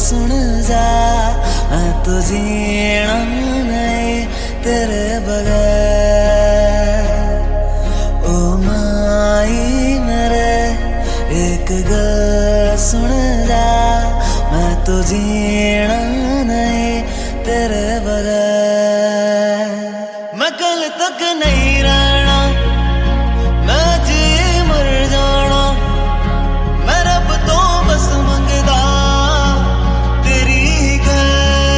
सुन जा, मैं तो जीना नहीं तेरे बगैर। ओ माई मेरे एक गल सुन जा, मैं तो जीना नहीं तेरे बगैर। मैं कल तक नहीं रहना, मैं जी मर जाना, मैं रब तो बस मंगदा तेरी गल।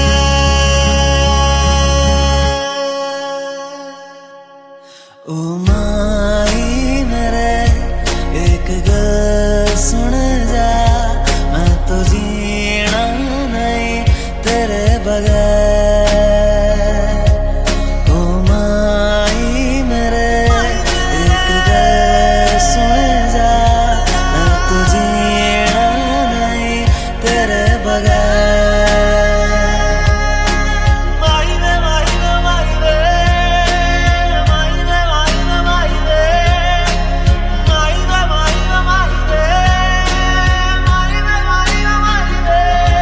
ओ माई मेरे एक गल सुन जा, मैं तो जीना नहीं तेरे बगैर। ओ माई मेरे एक गल सुन जा, मैं तो जीना नहीं तेरे बगैर। माई वे माई वे माई वे माई वे माई वे माई वे माई वे माई वे माई वे माई वे माई वे माई वे।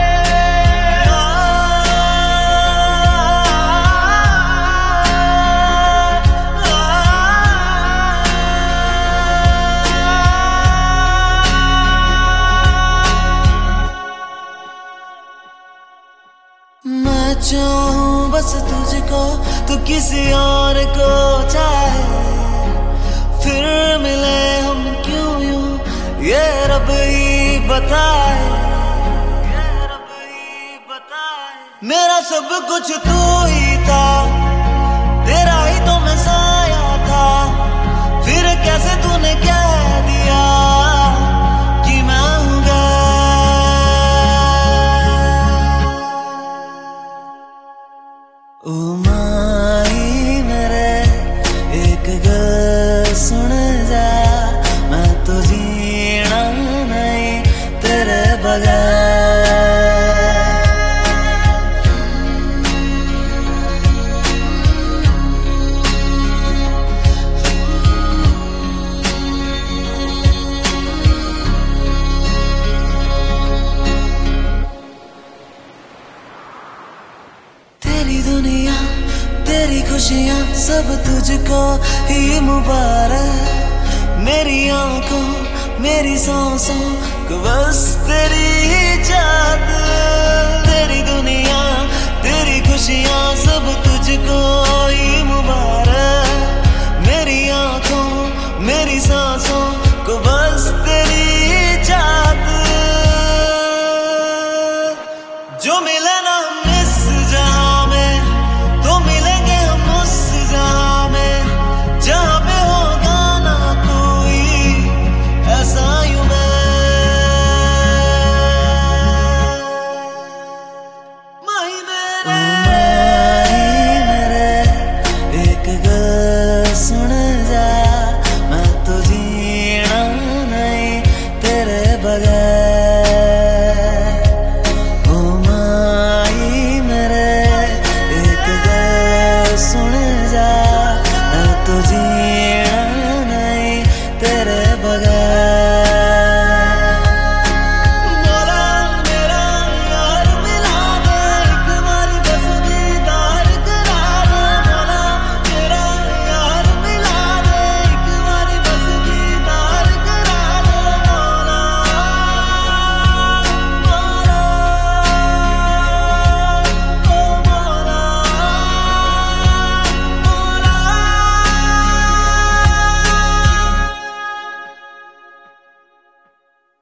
मैं चाहूं बस तुझको, तू किसी और को चाहे, फिर मिले हम क्यों यूं ये रब ही बताए, ये रब ही बताए। मेरा सब कुछ तू ही था, तेरा ही तो मैं साया था, फिर कैसे तूने कह दिया कि मैं हूं गैर। ओ माई मेरे एक गल सुन जा, मैं तो जीना नहीं तेरे बगैर। तेरी दुनिया तेरी खुशियाँ सब तुझको ही मुबारक। मेरी आंखों मेरी सांसों को बस तेरी ही चाहत। तेरी दुनिया तेरी खुशियाँ सब तुझको ही मुबारक। मेरी आंखों मेरी सांसों को बस तेरी ही चाहत। जो मिले ना हम इस जहां में, तो मिलेंगे हम उस जहां में जहां पे होगा ना कोई ऐसा यूं मैं। माही मेरे एक गल सुन जा, मैं तो जीना नहीं तेरे बगैर।